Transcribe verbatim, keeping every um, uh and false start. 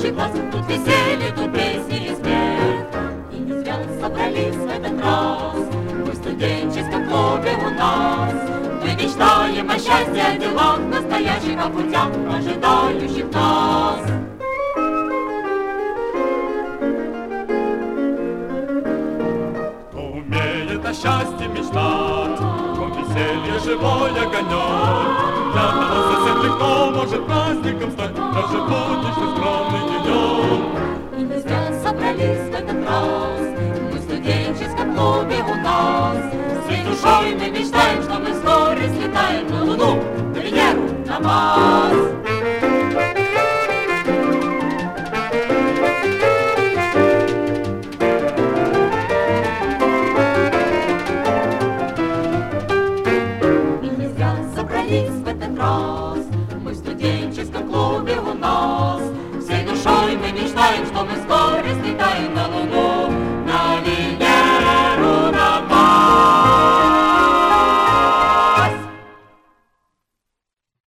настоящий класс. Тут веселье, тут песни и смех. И не зря собрались в этот раз мы в студенческом клубе у нас. Мы мечтаем о счастье, о делах настоящих, о путях, ожидающих нас. Кто умеет о счастье мечтать, кто веселье живое гонет, для того совсем легко может праздником стать даже будничный скромный денек. И не зря собрались в этот раз мы в студенческом клубе у нас. Всей душой мы мечтаем, что мы вскоре слетаем на Луну, на Венеру, на Марс. И не зря собрались в этот раз мы в студенческом клубе